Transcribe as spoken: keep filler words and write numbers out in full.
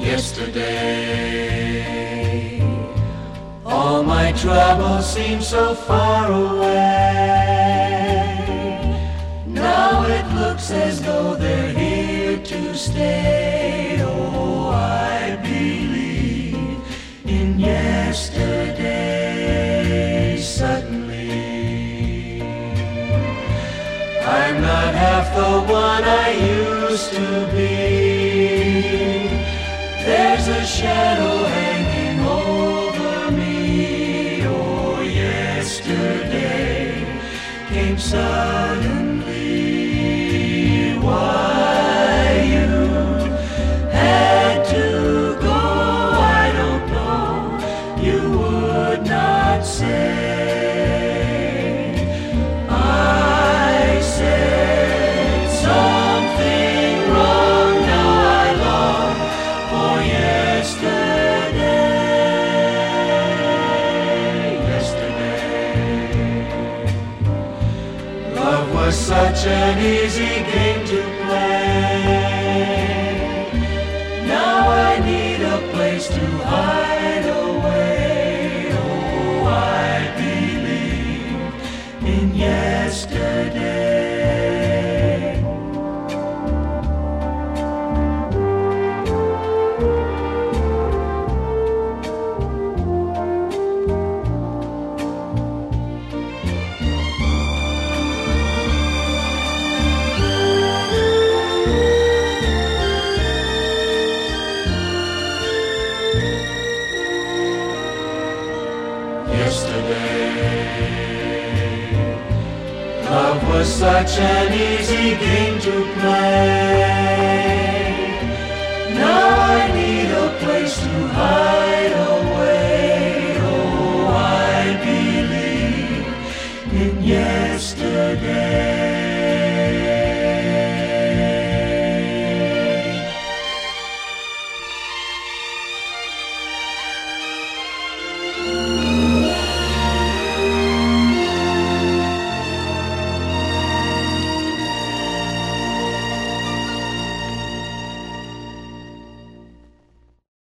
yesterday. All my troubles seem so far away. Now it looks as though they're here to stay. Oh, I believe in yesterday. Suddenly, I'm not half the one I used to be. There's a shadow hanging over me. Oh, yesterday came suddenly. Why you had to go, I don't know. You would not say. I said something wrong. Now I long for yesterday. Yesterday, love was such an easy game to play. Now I need a place to hide away. Oh, I believe in yesterday. Yesterday, love was such an easy game to play. Now I need a place to hide away. Oh, I believe in yesterday.